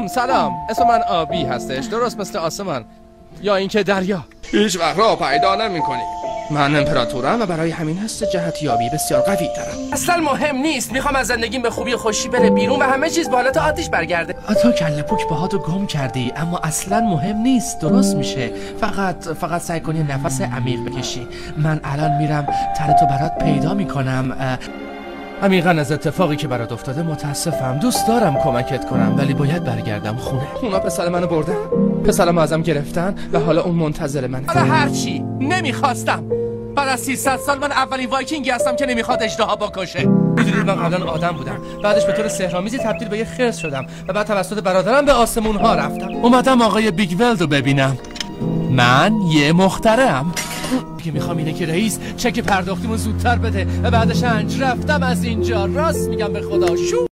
سلام. اسم من آبی هستش، درست مثل آسمان یا اینکه دریا. هیچ وقت راه پیدا نمی‌کنی. من امپراتورم و برای همین حس جهتیابی بسیار قوی دارم. اصلا مهم نیست. میخوام از زندگیم به خوبی و خوشی بره بیرون و همه چیز به حالت عادیش برگرده. تو کله پوک باهاتو گم کردی، اما اصلا مهم نیست، درست میشه. فقط سعی کنی نفس عمیق بکشی. من الان میرم تنتو برات پیدا میکنم. عمیقا از اتفاقی که برات افتاده متاسفم. دوست دارم کمکت کنم ولی باید برگردم خونه. اونا پسر منو بردن، پسرم ازم گرفتن و حالا اون منتظر منه. حالا هرچی نمیخواستم. بعد از 300 سال من اولین وایکینگی هستم که نمیخواد اژدها بکشه. میدونید من قبلا آدم بودم، بعدش به طور سحرآمیزی تبدیل به یه خرس شدم و بعد توسط برادرم به آسمون ها رفتم. اومدم آقای بیگ ولد رو ببینم. من یه مخترعم. دیگه میخوام اینه که رئیس چک پرداختیمو زودتر بده و بعدش رفتم از اینجا. راست میگم به خدا.